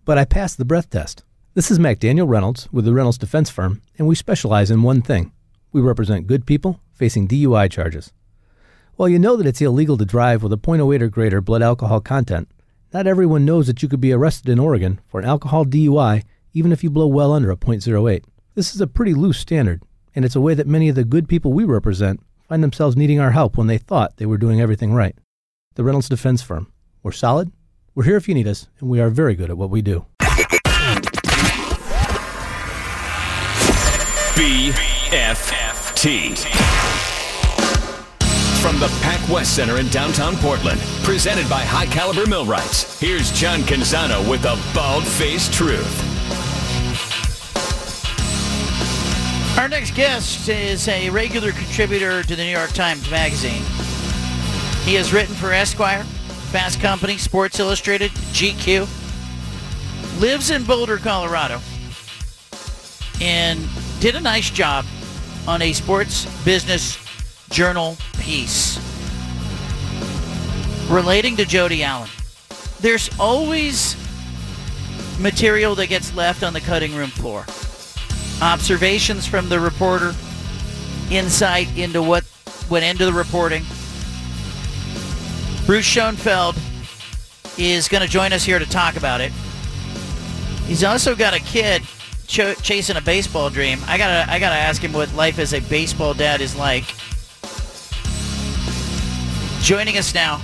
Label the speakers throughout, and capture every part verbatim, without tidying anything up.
Speaker 1: but I passed the breath test. This is McDaniel Reynolds with the Reynolds Defense Firm, and we specialize in one thing. We represent good people facing D U I charges. While you know that it's illegal to drive with a point oh eight or greater blood alcohol content, not everyone knows that you could be arrested in Oregon for an alcohol D U I even if you blow well under a point oh eight. This is a pretty loose standard, and it's a way that many of the good people we represent find themselves needing our help when they thought they were doing everything right. The Reynolds Defense Firm. We're solid, we're here if you need us, and we are very good at what we do.
Speaker 2: B F T. From the Pac West Center in downtown Portland, presented by High Caliber Millwrights, here's John Canzano with the bald-faced truth.
Speaker 3: Our next guest is a regular contributor to the New York Times Magazine. He has written for Esquire, Fast Company, Sports Illustrated, G Q, lives in Boulder, Colorado, and did a nice job on a sports business journal piece relating to Jody Allen. There's always material that gets left on the cutting room floor. Observations from the reporter, insight into what went into the reporting. Bruce Schoenfeld is going to join us here to talk about it. He's also got a kid ch- chasing a baseball dream. I gotta, I gotta ask him what life as a baseball dad is like. Joining us now,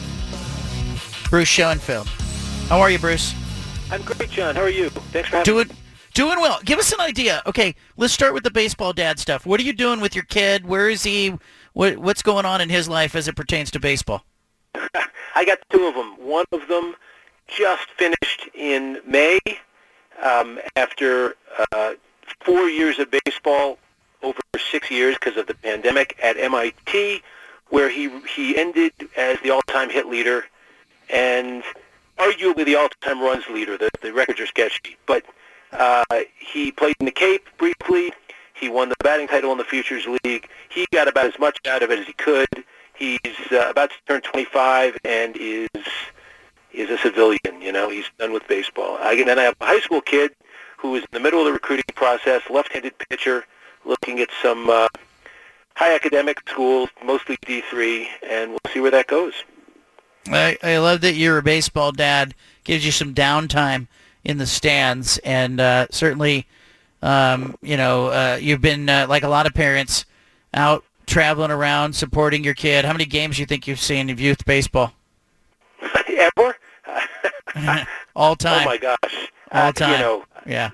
Speaker 3: Bruce Schoenfeld. How are you, Bruce?
Speaker 4: I'm great, John. How are you? Thanks for having
Speaker 3: Doing,
Speaker 4: me.
Speaker 3: doing well. Give us an idea. Okay, let's start with the baseball dad stuff. What are you doing with your kid? Where is he? What, what's going on in his life as it pertains to baseball?
Speaker 4: I got two of them. One of them just finished in May um, after uh, four years of baseball, over six years because of the pandemic at M I T, where he he ended as the all-time hit leader and arguably the all-time runs leader. The, the records are sketchy. But uh, he played in the Cape briefly. He won the batting title in the Futures League. He got about as much out of it as he could. He's uh, about to turn twenty-five and is is a civilian. You know, he's done with baseball. I, and then I have a high school kid who is in the middle of the recruiting process, left-handed pitcher, looking at some uh, high academic schools, mostly D three, and we'll see where that goes.
Speaker 3: I, I love that you're a baseball dad. Gives you some downtime in the stands, and uh, certainly, um, you know, uh, you've been, uh, like a lot of parents, out traveling around, supporting your kid. How many games do you think you've seen of youth baseball?
Speaker 4: Ever?
Speaker 3: All time.
Speaker 4: Oh, my gosh.
Speaker 3: All time.
Speaker 4: Uh, you know,
Speaker 3: yeah.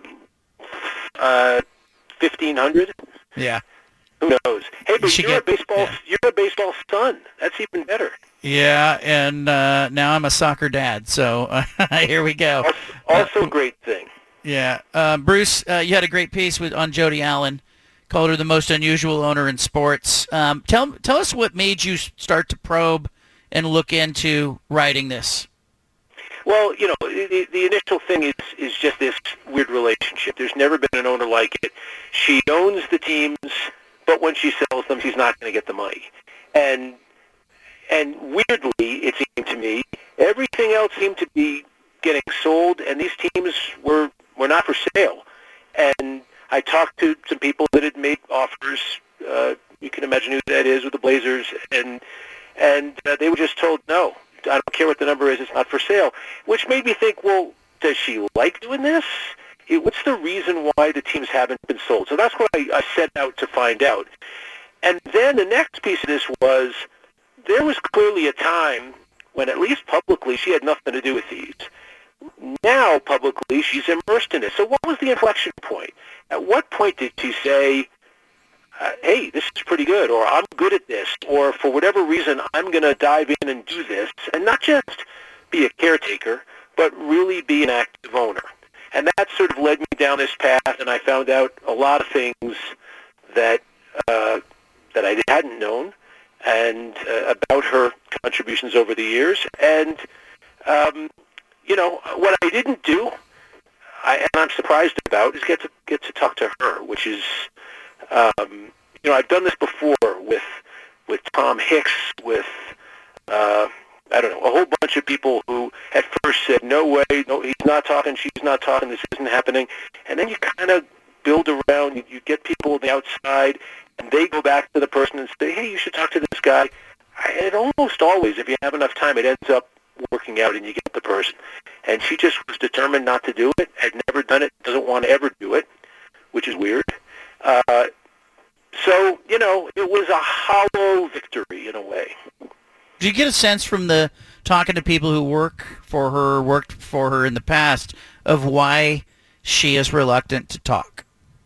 Speaker 4: Uh, fifteen hundred?
Speaker 3: Yeah.
Speaker 4: Who knows? Hey, but
Speaker 3: You
Speaker 4: you're
Speaker 3: get-
Speaker 4: a baseball.
Speaker 3: yeah.
Speaker 4: You're a baseball son. That's even better.
Speaker 3: Yeah, and uh, now I'm a soccer dad, so uh, here we go.
Speaker 4: Also, a great thing.
Speaker 3: Yeah. Uh, Bruce, uh, you had a great piece with on Jody Allen, called her the most unusual owner in sports. Um, tell tell us what made you start to probe and look into writing this.
Speaker 4: Well, you know, the, the initial thing is is just this weird relationship. There's never been an owner like it. She owns the teams, but when she sells them, she's not going to get the money. And and weirdly, it seemed to me, everything else seemed to be getting sold, and these teams were were not for sale. And I talked to some people that had made offers. Uh, you can imagine who that is with the Blazers, and and uh, they were just told no. I don't care what the number is, it's not for sale, which made me think, well, does she like doing this? It, what's the reason why the teams haven't been sold? So that's what I, I set out to find out. And then the next piece of this was there was clearly a time when, at least publicly, she had nothing to do with these. Now, publicly, she's immersed in it. So what was the inflection point? At what point did she say, Uh, hey, this is pretty good, or I'm good at this, or for whatever reason, I'm going to dive in and do this, and not just be a caretaker, but really be an active owner. And that sort of led me down this path, and I found out a lot of things that uh, that I hadn't known, and uh, about her contributions over the years. And, um, you know, what I didn't do, I, and I'm surprised about, is get to get to talk to her, which is... Um, you know, I've done this before with with Tom Hicks, with uh, I don't know, a whole bunch of people who at first said, no way, no, he's not talking, she's not talking, this isn't happening. And then you kind of build around, you, you get people on the outside, and they go back to the person and say, hey, you should talk to this guy. And almost always, if you have enough time, it ends up working out and you get the person. And she just was determined not to do it, had never done it, doesn't want to ever do it, which is weird. Uh, so, you know, it was a hollow victory in a way.
Speaker 3: Do you get a sense from the talking to people who work for her, worked for her in the past, of why she is reluctant to talk?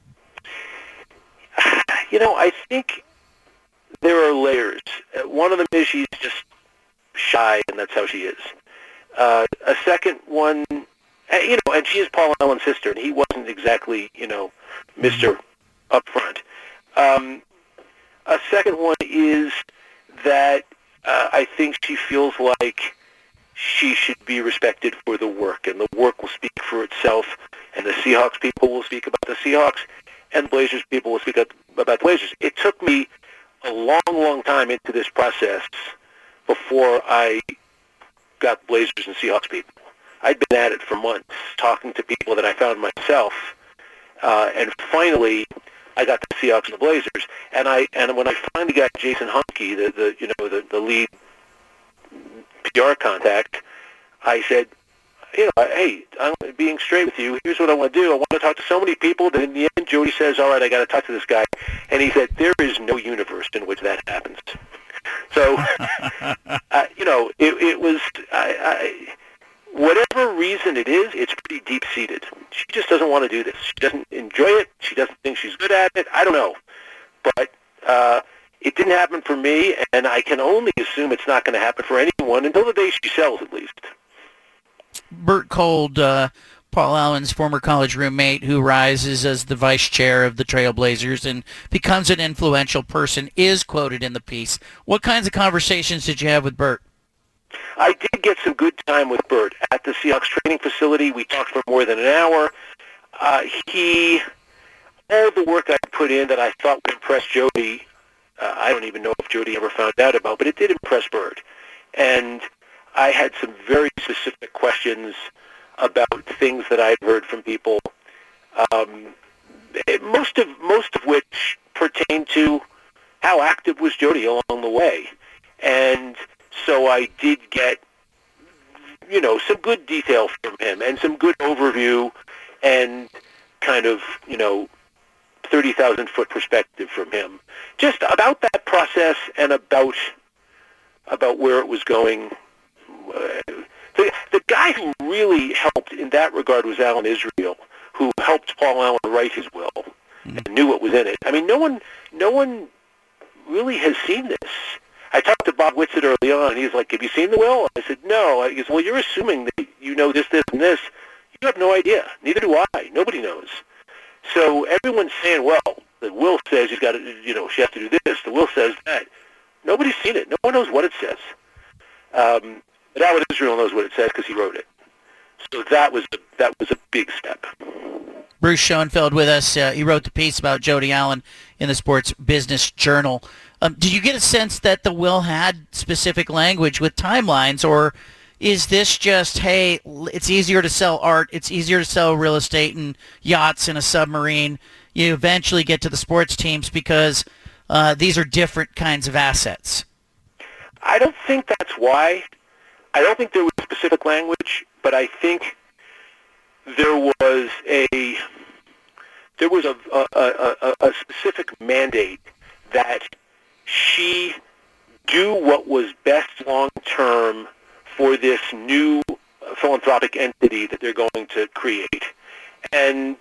Speaker 4: You know, I think there are layers. One of them is she's just shy, and that's how she is. Uh, a second one, you know, and she is Paul Allen's sister, and he wasn't exactly, you know, Mister up front. Um, a second one is that uh, I think she feels like she should be respected for the work, and the work will speak for itself, and the Seahawks people will speak about the Seahawks, and the Blazers people will speak about the Blazers. It took me a long, long time into this process before I got Blazers and Seahawks people. I'd been at it for months, talking to people that I found myself, uh, and finally I got the Seahawks and the Blazers. And I and when I finally got Jason Humke, the, the you know the, the lead P R contact, I said, you know, hey, I'm being straight with you. Here's what I want to do. I want to talk to so many people that in the end, Jody says, all right, I got to talk to this guy. And he said, there is no universe in which that happens. So, uh, you know, it, it was, I, I, whatever reason it is, it's pretty deep-seated. She just doesn't want to do this. She doesn't enjoy it. She doesn't think she's good at it. I don't know. But uh, it didn't happen for me, and I can only assume it's not going to happen for anyone until the day she sells, at least.
Speaker 3: Bert Kolde, uh, Paul Allen's former college roommate, who rises as the vice chair of the Trailblazers and becomes an influential person, is quoted in the piece. What kinds of conversations did you have with Bert?
Speaker 4: I did get some good time with Bert at the Seahawks training facility. We talked for more than an hour. Uh, he, all the work I put in that I thought would impress Jody, uh, I don't even know if Jody ever found out about, but it did impress Bert. And I had some very specific questions about things that I'd heard from people, um, most of most of which pertain to how active was Jody along the way. And so I did get, you know, some good detail from him and some good overview and kind of, you know, thirty thousand foot perspective from him, just about that process and about about where it was going. Uh, the, the guy who really helped in that regard was Alan Israel, who helped Paul Allen write his will mm-hmm. and knew what was in it. I mean, no one, no one really has seen this. I talked to Bob Whitsitt early on. He's like, "Have you seen the will?" I said, "No." He goes, "Well, you're assuming that you know this, this, and this. You have no idea. Neither do I. Nobody knows." So everyone's saying, "Well, the will says he's got to, you know, she has to do this. The will says that." Nobody's seen it. No one knows what it says. Um, But Alan Israel knows what it says because he wrote it. So that was a, that was a big step.
Speaker 3: Bruce Schoenfeld with us. Uh, he wrote the piece about Jody Allen in the Sports Business Journal. Um, did you get a sense that the will had specific language with timelines, or is this just, hey, it's easier to sell art, it's easier to sell real estate and yachts and a submarine. You eventually get to the sports teams because uh, these are different kinds of assets?
Speaker 4: I don't think that's why. I don't think there was specific language, but I think there was a there was a a, a, a specific mandate that she do what was best long term for this new philanthropic entity that they're going to create. And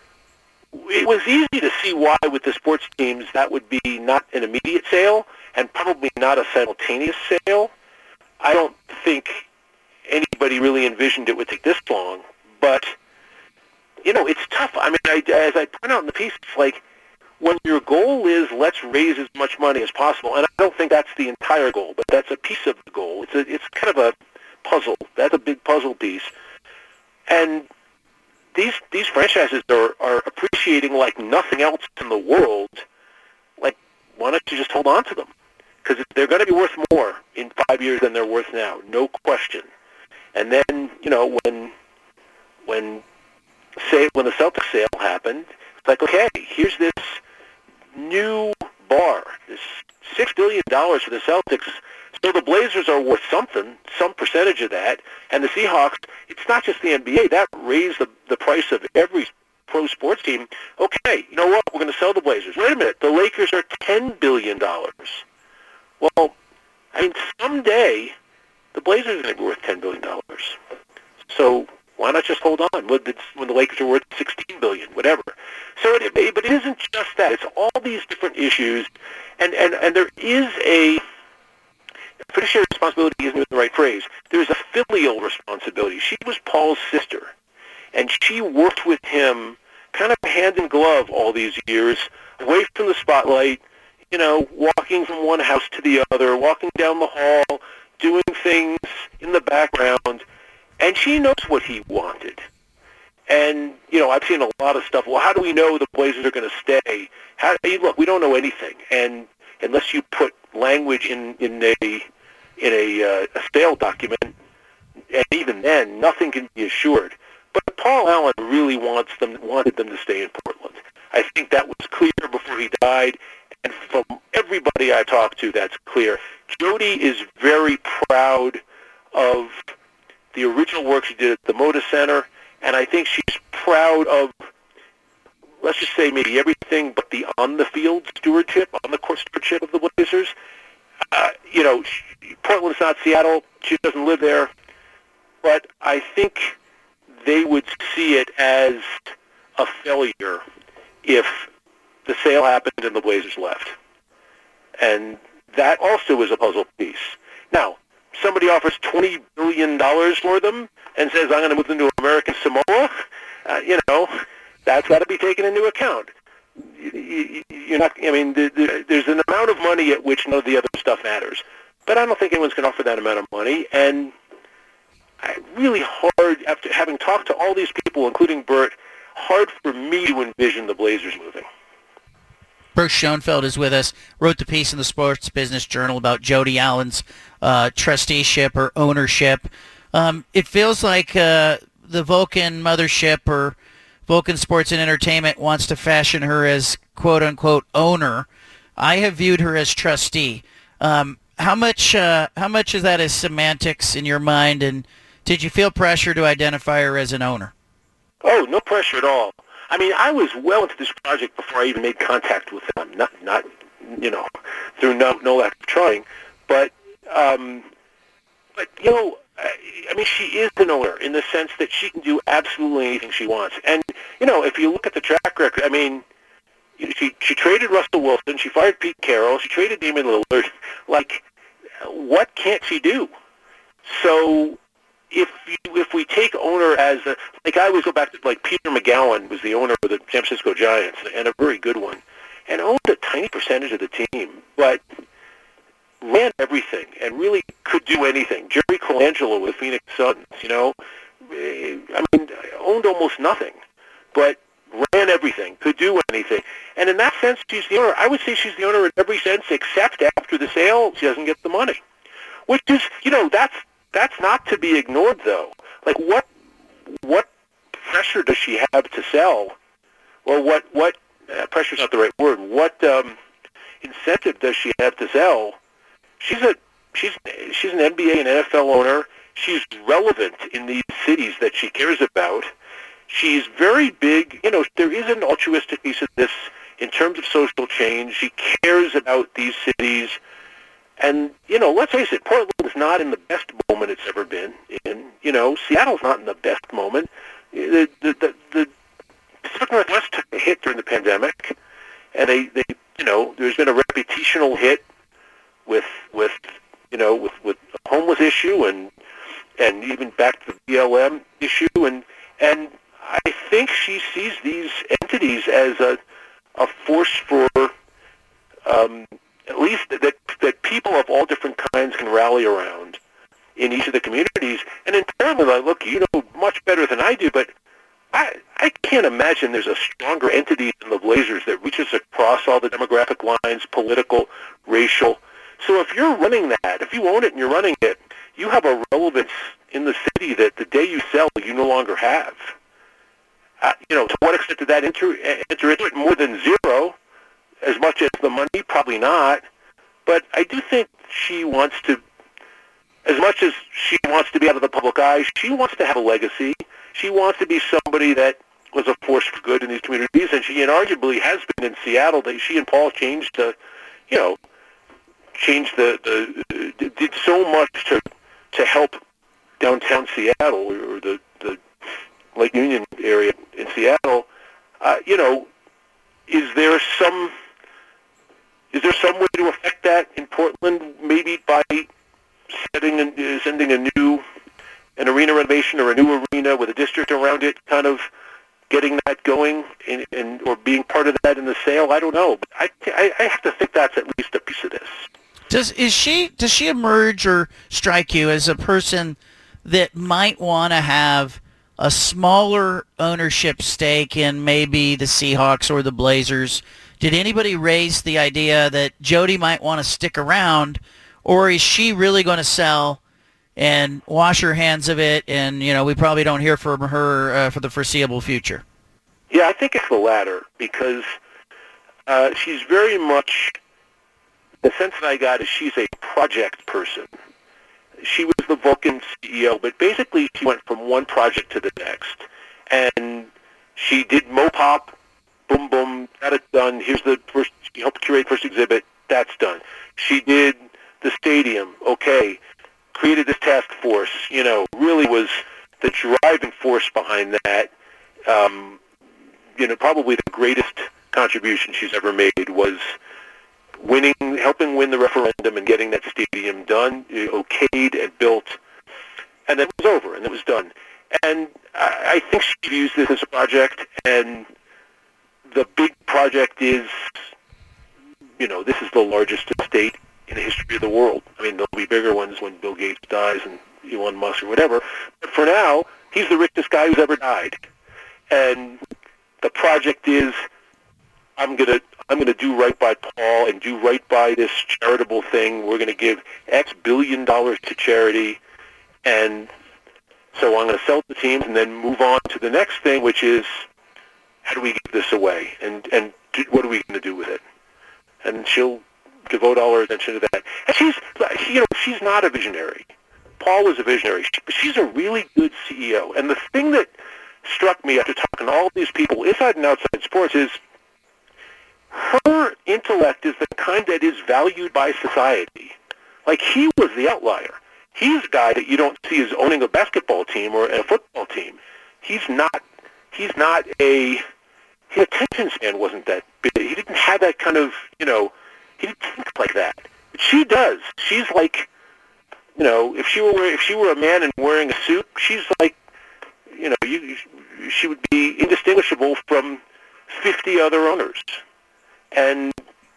Speaker 4: it was easy to see why with the sports teams that would be not an immediate sale and probably not a simultaneous sale. I don't think anybody really envisioned it would take this long, but, you know, it's tough. I mean, I, as I point out in the piece, it's like when your goal is let's raise as much money as possible, and I don't think that's the entire goal, but that's a piece of the goal. It's a, it's kind of a puzzle. That's a big puzzle piece. And these these franchises are, are appreciating like nothing else in the world. Like, why don't you just hold on to them? because they're going to be worth more in five years than they're worth now, no question. And then, you know, when when say when the Celtics sale happened, it's like, okay, here's this new bar, this six billion dollars for the Celtics. So the Blazers are worth something, some percentage of that, and the Seahawks, it's not just the N B A. That raised the, the price of every pro sports team. Okay, you know what? We're going to sell the Blazers. Wait a minute. The Lakers are ten billion dollars. Well, I mean, someday the Blazers are going to be worth ten billion dollars. So why not just hold on when the Lakers are worth sixteen billion dollars, whatever. So, it, but it isn't just that. It's all these different issues, and, and, and there is a fiduciary responsibility isn't the right phrase. There's a filial responsibility. She was Paul's sister, and she worked with him kind of hand in glove all these years, away from the spotlight, you know, walking from one house to the other, walking down the hall, doing things in the background, and she knows what he wanted. And, you know, I've seen a lot of stuff. Well, how do we know the Blazers are going to stay? How, look, we don't know anything. And unless you put language in, in a in a, uh, a sale document, and even then, nothing can be assured. But Paul Allen really wants them wanted them to stay in Portland. I think that was clear before he died, and from everybody I talked to, that's clear. Jody is very proud of the original work she did at the Moda Center, and I think she's proud of, let's just say, maybe everything but the on-the-field stewardship, on-the-court stewardship of the Blazers. Uh, you know, she, Portland's not Seattle. She doesn't live there. But I think they would see it as a failure if the sale happened and the Blazers left. And that also is a puzzle piece. Now, somebody offers twenty billion dollars for them and says, I'm going to move them to American Samoa, uh, you know, that's got to be taken into account. You're not, I mean, there's an amount of money at which none of the other stuff matters. But I don't think anyone's going to offer that amount of money. And I, really hard, after having talked to all these people, including Bert, hard for me to envision the Blazers moving.
Speaker 3: Bruce Schoenfeld is with us, wrote the piece in the Sports Business Journal about Jody Allen's uh, trusteeship or ownership. Um, it feels like uh, the Vulcan mothership or Vulcan Sports and Entertainment wants to fashion her as quote-unquote owner. I have viewed her as trustee. Um, how much uh, how much of that is semantics in your mind, and did you feel pressure to identify her as an owner?
Speaker 4: Oh, no pressure at all. I mean, I was well into this project before I even made contact with them. Not, not you know, through no, no lack of trying. But, um, but you know, I, I mean, she is an owner in the sense that she can do absolutely anything she wants. And, you know, if you look at the track record, I mean, she she traded Russell Wilson, she fired Pete Carroll, she traded Damian Lillard. Like, what can't she do? So if you, if we take owner as a, like I always go back to, like, Peter McGowan was the owner of the San Francisco Giants, and a very good one, and owned a tiny percentage of the team, but ran everything and really could do anything. Jerry Colangelo with Phoenix Suns, you know, I mean, owned almost nothing, but ran everything, could do anything. And in that sense, she's the owner. I would say she's the owner in every sense, except after the sale, she doesn't get the money. Which is, you know, that's that's not to be ignored, though. Like, what what pressure does she have to sell? Or what, what uh, pressure's not the right word, what um, incentive does she have to sell? She's a she's she's an N B A and N F L owner. She's relevant in these cities that she cares about. She's very big. You know, there is an altruistic piece of this in terms of social change. She cares about these cities. And, you know, let's face it, Portland's not in the best moment it's ever been in. You know, Seattle's not in the best moment. The the the, the Pacific Northwest took a hit during the pandemic, and they, they you know, there's been a reputational hit with with you know with with a homeless issue and and even back to the B L M issue, and and I think she sees these entities as a a force for um, at least that that people of all different kinds can rally around in each of the communities. And in terms of, look, you know much better than I do, but I I can't imagine there's a stronger entity than the Blazers that reaches across all the demographic lines, political, racial. So if you're running that, if you own it and you're running it, you have a relevance in the city that the day you sell, you no longer have. Uh, you know, to what extent did that enter, enter into it? More than zero. As much as the money, probably not. But I do think she wants to, as much as she wants to be out of the public eye, she wants to have a legacy. She wants to be somebody that was a force for good in these communities, and she inarguably has been in Seattle. They, she and Paul changed the, you know, changed the, the did so much to to help downtown Seattle or the, the Lake Union area in Seattle. Uh, you know, is there some is there some way to affect that in Portland? Maybe by setting and uh, sending a new an arena renovation or a new arena with a district around it, kind of getting that going in, in, or being part of that in the sale. I don't know, but I, I, I have to think that's at least a piece of this.
Speaker 3: Does is she does she emerge or strike you as a person that might want to have a smaller ownership stake in maybe the Seahawks or the Blazers? Did anybody raise the idea that Jody might want to stick around, or is she really going to sell and wash her hands of it, and you know we probably don't hear from her uh, for the foreseeable future?
Speaker 4: Yeah, I think it's the latter, because uh, she's very much, the sense that I got is she's a project person. She was the Vulcan C E O, but basically she went from one project to the next, and she did Mopop, boom, boom, got it done. Here's the first, she helped curate first exhibit, that's done. She did the stadium, okay, created this task force, you know, really was the driving force behind that. Um, you know, probably the greatest contribution she's ever made was winning, helping win the referendum and getting that stadium done, okayed and built, and then it was over and it was done. And I, I think she views this as a project, and the big project is, you know, this is the largest estate in the history of the world. I mean, there'll be bigger ones when Bill Gates dies and Elon Musk or whatever. But for now, he's the richest guy who's ever died. And the project is, I'm gonna I'm gonna do right by Paul and do right by this charitable thing. We're gonna give X billion dollars to charity, and so I'm gonna sell the teams and then move on to the next thing, which is how do we give this away, and and do, what are we gonna do with it? And she'll devote all her attention to that. And she's, you know, she's not a visionary. Paul is a visionary. She, she's a really good C E O. And the thing that struck me after talking to all these people, inside and outside sports, is her intellect is the kind that is valued by society. Like, he was the outlier. He's a guy that you don't see as owning a basketball team or a football team. He's not, he's not a, his attention span wasn't that big. He didn't have that kind of, you know, he didn't think like that. But she does. She's like, you know, if she were if she were a man and wearing a suit, she's like, you know, you, she would be indistinguishable from fifty other owners. And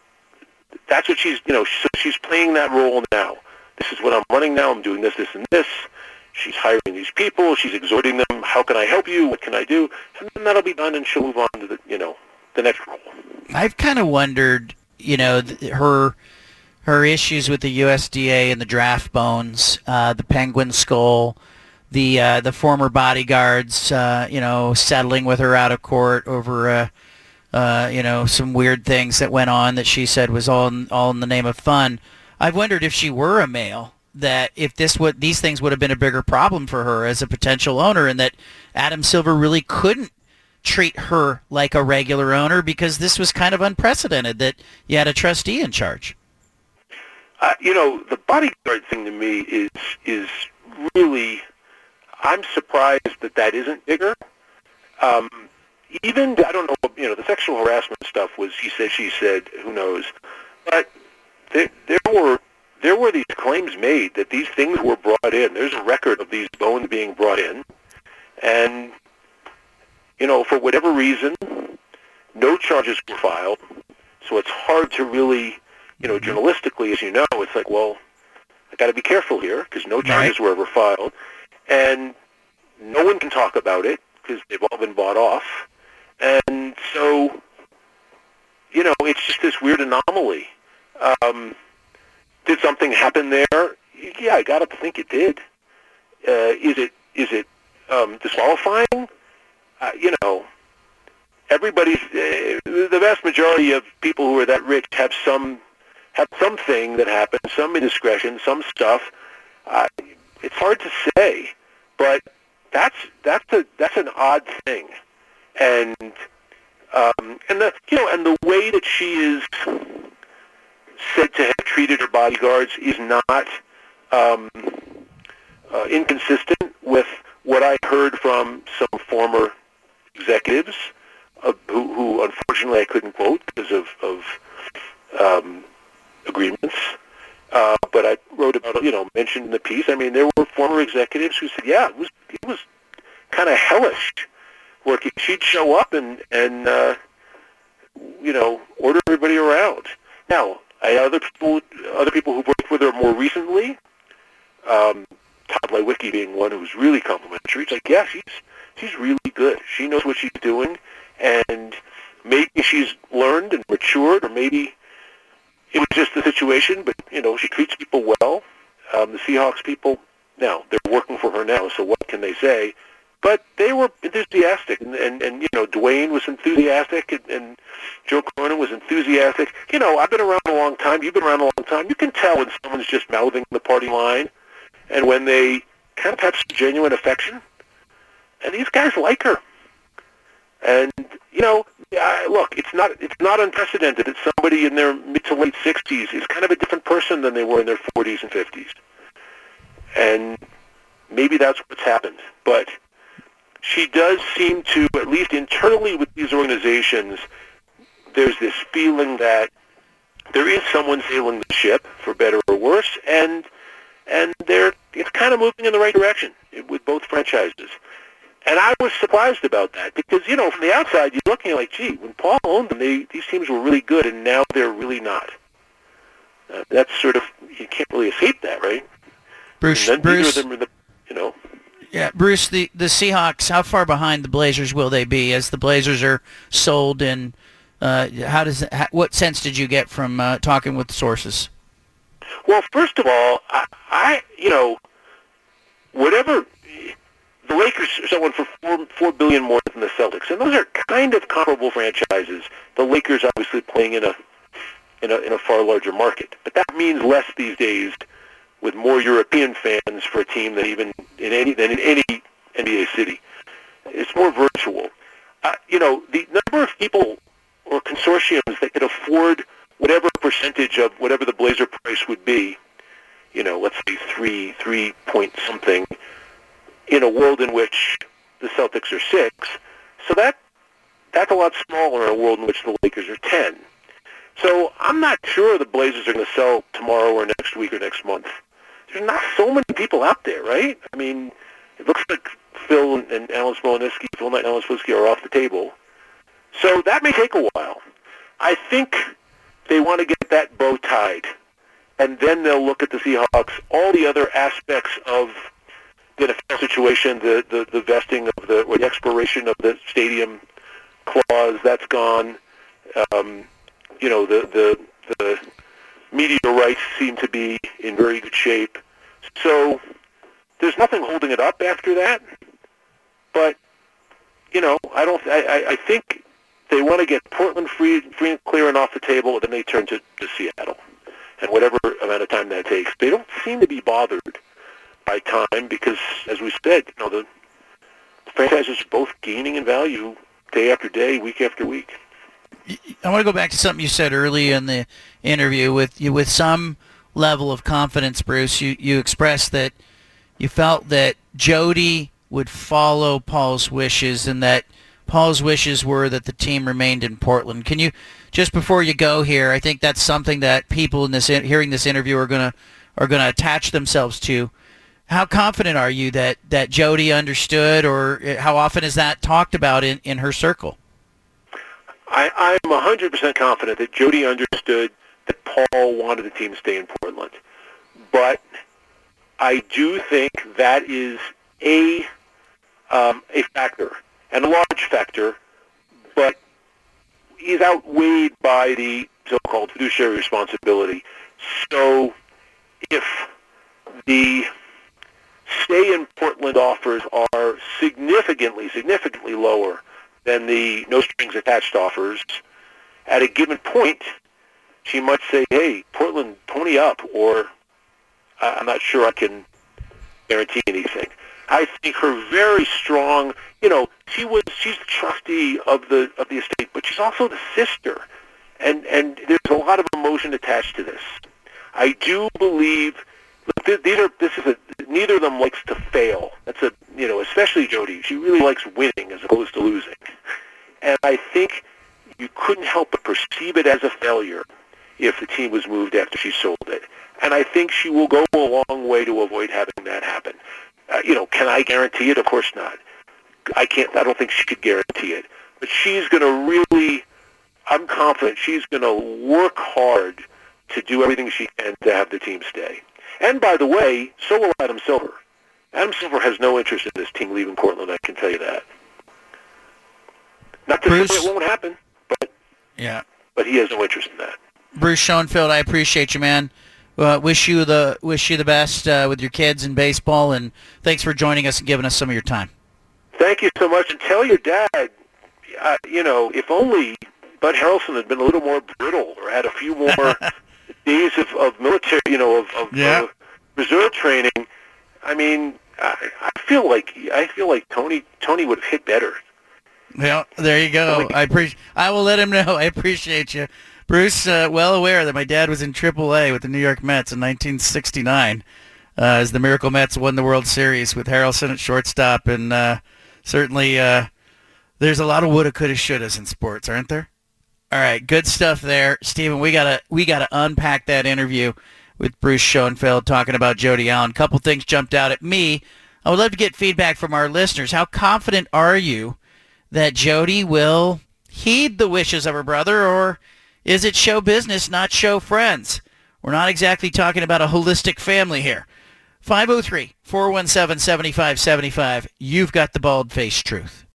Speaker 4: that's what she's, you know, so she's playing that role now. This is what I'm running now. I'm doing this, this, and this. She's hiring these people. She's exhorting them. How can I help you? What can I do? And then that'll be done, and she'll move on to the, you know, the next role.
Speaker 3: I've kind of wondered, you know, th- her her issues with the U S D A and the draft bones, uh, the penguin skull, the uh, the former bodyguards, uh, you know, settling with her out of court over, uh, uh, you know, some weird things that went on that she said was all in, all in the name of fun. I've wondered if she were a male, that if this would these things would have been a bigger problem for her as a potential owner, and that Adam Silver really couldn't treat her like a regular owner because this was kind of unprecedented that you had a trustee in charge.
Speaker 4: Uh, you know, the bodyguard thing to me is is really, I'm surprised that that isn't bigger. Um, even, I don't know, you know, the sexual harassment stuff was he said, she said, who knows. But there, there were there were these claims made that these things were brought in. There's a record of these bones being brought in. And, you know, for whatever reason, no charges were filed. So it's hard to really, you know, journalistically, as you know, it's like, well, I got to be careful here because no charges
Speaker 3: Right.
Speaker 4: were ever filed. And no one can talk about it because they've all been bought off. And so, you know, it's just this weird anomaly. Um, did something happen there? Yeah, I got to think it did. Uh, is it is it um, disqualifying? Uh, you know, everybody's uh, the vast majority of people who are that rich have some have something that happened, some indiscretion, some stuff. Uh, it's hard to say, but that's that's a that's an odd thing, and um, and the you know and the way that she is said to have treated her bodyguards is not um, uh, inconsistent with what I heard from some former executives uh, who, who unfortunately I couldn't quote because of, of um, agreements. Uh, but I wrote about, you know, mentioned in the piece. I mean, there were former executives who said, yeah, it was it was kind of hellish working. She'd show up and, and uh, you know, order everybody around. Now, I other people, other people who've worked with her more recently, um, Todd Lewicki being one who was really complimentary. It's like, yeah, she's she's really good. She knows what she's doing, and maybe she's learned and matured, or maybe it was just the situation, but, you know, she treats people well. Um, the Seahawks people, now, they're working for her now, so what can they say? But they were enthusiastic, and, and, and you know, Dwayne was enthusiastic, and, and Joe Cronin was enthusiastic. You know, I've been around a long time. You've been around a long time. You can tell when someone's just mouthing the party line and when they kind of have some genuine affection. And these guys like her. And, you know, I, look, it's not it's not unprecedented that somebody in their mid to late sixties is kind of a different person than they were in their forties and fifties. And maybe that's what's happened. But she does seem to, at least internally with these organizations, there's this feeling that there is someone sailing the ship, for better or worse, and and they're it's kind of moving in the right direction with both franchises. And I was surprised about that because, you know, from the outside, you're looking like, gee, when Paul owned them, they, these teams were really good, and now they're really not. Uh, that's sort of, you can't really escape that, right?
Speaker 3: Bruce,
Speaker 4: and then
Speaker 3: Bruce,
Speaker 4: neither of them are the, you know.
Speaker 3: Yeah, Bruce, the, the Seahawks, how far behind the Blazers will they be as the Blazers are sold, and uh, how does how, what sense did you get from uh, talking with the sources?
Speaker 4: Well, first of all, I, I you know, whatever... The Lakers are selling for four four billion more than the Celtics, and those are kind of comparable franchises. The Lakers obviously playing in a in a in a far larger market, but that means less these days with more European fans for a team than even in any than in any N B A city. It's more virtual. Uh, you know, the number of people or consortiums that could afford whatever percentage of whatever the Blazer price would be. You know, let's say three three point something. In a world in which the Celtics are six, so that that's a lot smaller in a world in which the Lakers are ten. So I'm not sure the Blazers are going to sell tomorrow or next week or next month. There's not so many people out there, right? I mean, it looks like Phil and Alan Smolensky, Phil Knight and Alan Smolensky are off the table. So that may take a while. I think they want to get that bow tied, and then they'll look at the Seahawks, all the other aspects of the N F L situation, the, the, the vesting of the, or the expiration of the stadium clause, that's gone. Um, you know, the, the, the media rights seem to be in very good shape. So there's nothing holding it up after that. But, you know, I don't, I, I think they want to get Portland free, free and clear and off the table, and then they turn to, to Seattle. And whatever amount of time that takes. They don't seem to be bothered by time because, as we said, you know, the, the franchises are both gaining in value day after day, week after week.
Speaker 3: I want to go back to something you said early in the interview. With you, with some level of confidence, Bruce, you, you expressed that you felt that Jody would follow Paul's wishes and that Paul's wishes were that the team remained in Portland. Can you, just before you go here, I think that's something that people in this hearing this interview are gonna are gonna attach themselves to. How confident are you that, that Jody understood, or how often is that talked about in, in her circle?
Speaker 4: I, I'm one hundred percent confident that Jody understood that Paul wanted the team to stay in Portland. But I do think that is a um, a factor, and a large factor, but is outweighed by the so-called fiduciary responsibility. So if the stay in Portland offers are significantly, significantly lower than the no strings attached offers, at a given point, she might say, hey, Portland, pony up, or I'm not sure I can guarantee anything. I think her very strong, you know, she was she's the trustee of the of the estate, but she's also the sister, and and there's a lot of emotion attached to this. I do believe look, these are this is a neither of them likes to fail. That's a you know, especially Jody. She really likes winning as opposed to losing, and I think you couldn't help but perceive it as a failure if the team was moved after she sold it. And I think she will go a long way to avoid having that happen. Uh, you know, can I guarantee it? Of course not. I can't. I don't think she could guarantee it. But she's going to really, I'm confident she's going to work hard to do everything she can to have the team stay. And by the way, so will Adam Silver. Adam Silver has no interest in this team leaving Portland, I can tell you that. Not to
Speaker 3: Bruce,
Speaker 4: say it won't happen, but
Speaker 3: yeah,
Speaker 4: but he has no interest in that.
Speaker 3: Bruce Schoenfeld, I appreciate you, man. Uh, wish you the wish you the best uh, with your kids in baseball, and thanks for joining us and giving us some of your time.
Speaker 4: Thank you so much, and tell your dad, uh, you know, if only Bud Harrelson had been a little more brittle or had a few more days of, of military, you know, of, of
Speaker 3: yeah.
Speaker 4: uh, reserve training. I mean, I, I feel like I feel like Tony Tony would have hit better.
Speaker 3: Well, there you go. I appreciate. I will let him know. I appreciate you. Bruce, uh, well aware that my dad was in triple A with the New York Mets in nineteen sixty-nine uh, as the Miracle Mets won the World Series with Harrelson at shortstop. And uh, certainly uh, there's a lot of woulda, coulda, shouldas in sports, aren't there? All right, good stuff there. Stephen, we got to we gotta unpack that interview with Bruce Schoenfeld talking about Jody Allen. A couple things jumped out at me. I would love to get feedback from our listeners. How confident are you that Jody will heed the wishes of her brother, or is it show business, not show friends? We're not exactly talking about a holistic family here. five oh three, four one seven, seven five seven five. You've got the bald-faced truth.